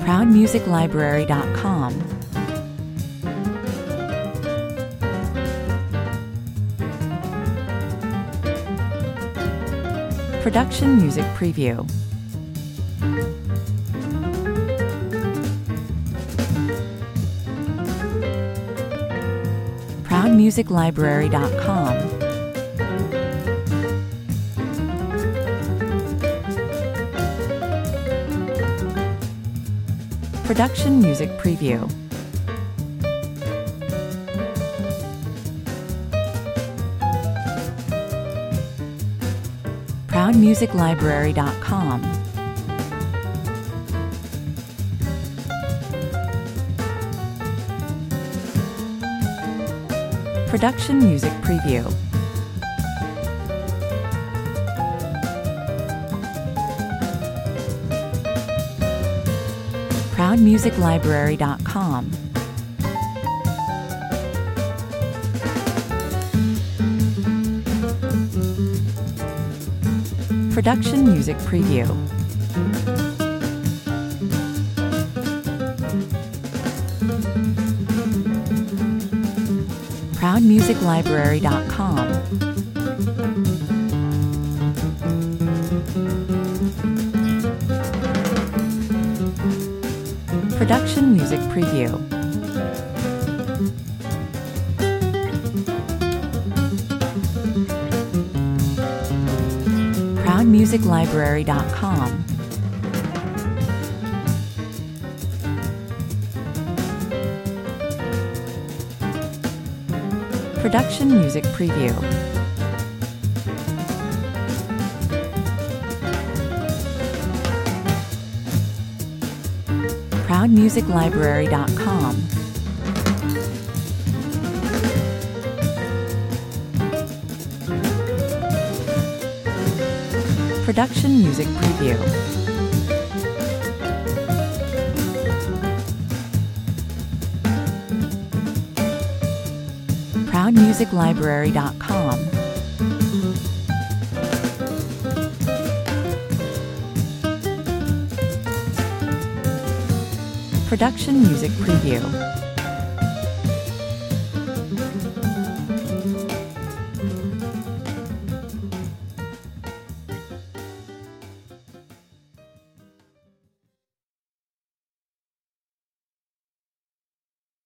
ProudMusicLibrary.com. Production Music Preview. ProudMusicLibrary.com. Production Music Preview. ProudMusicLibrary.com. Production Music Preview. ProudMusicLibrary.com. Production Music Preview. ProudMusicLibrary.com. Production Music Preview. ProudMusicLibrary.com. Production Music Preview. ProudMusicLibrary.com. Production Music Preview. ProudMusicLibrary.com. Production Music Preview.